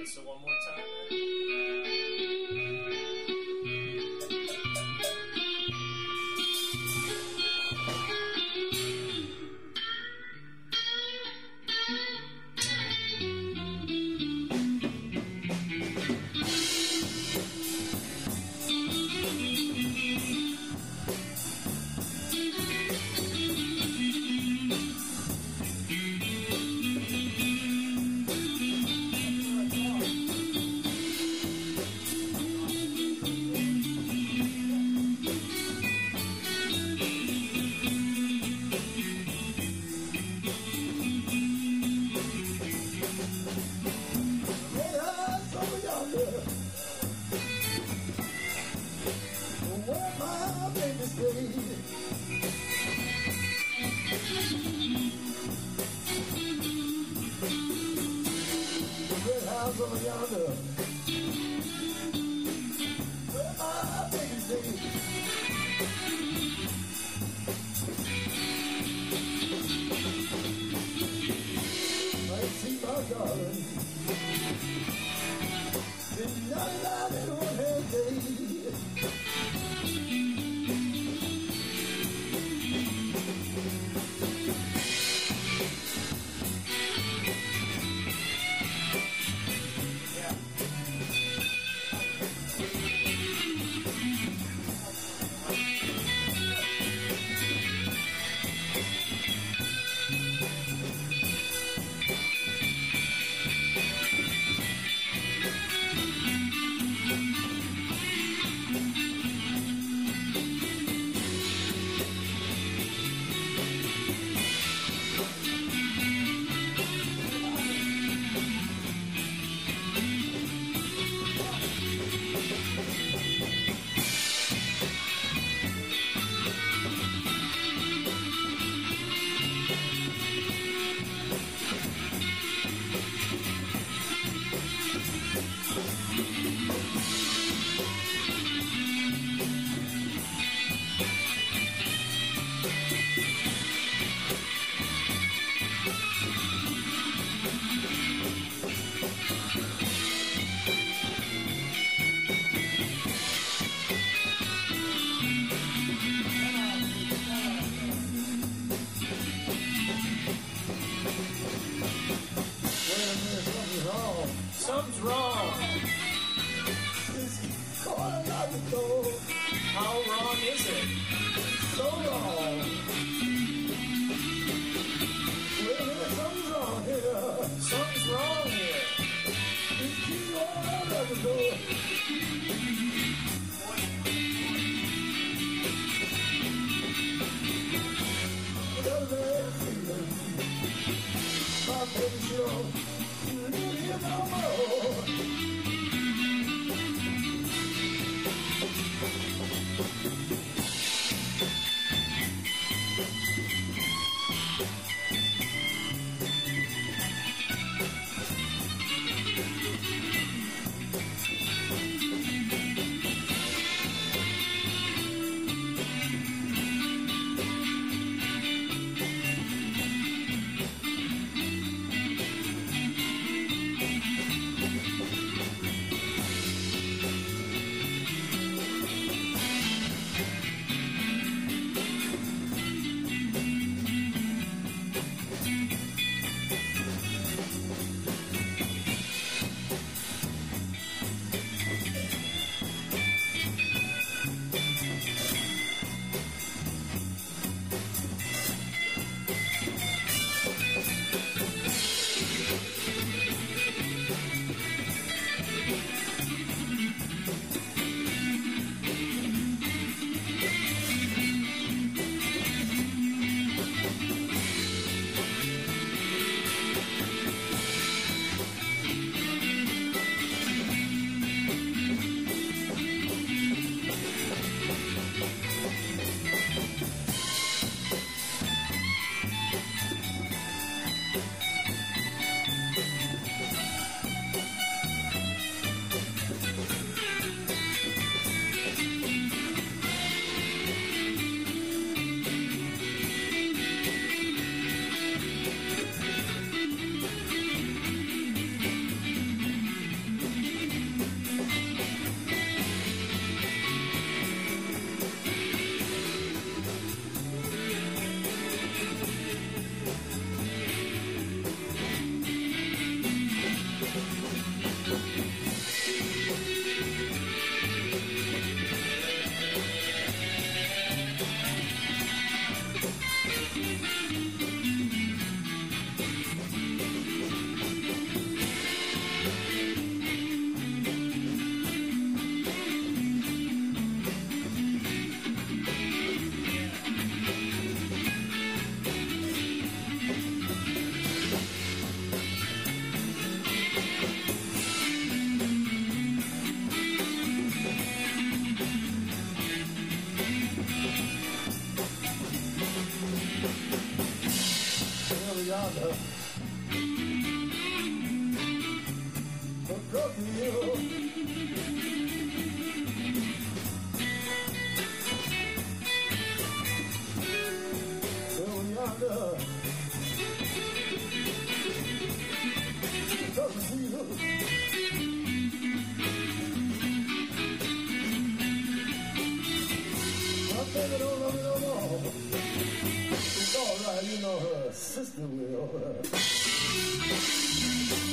Lisa one more time. Over yonder, where my baby stays. I see my darling, been nothing out in one hand day. Something's wrong. It's calling out the door. How wrong is it? So wrong. Well, something's wrong here. Something's wrong here. It's calling out the door. Doesn't it feel? My baby sure. No more. Yonder, across the hill, yonder, across the hill. My baby don't love me no more. It's all right, you know her sister will.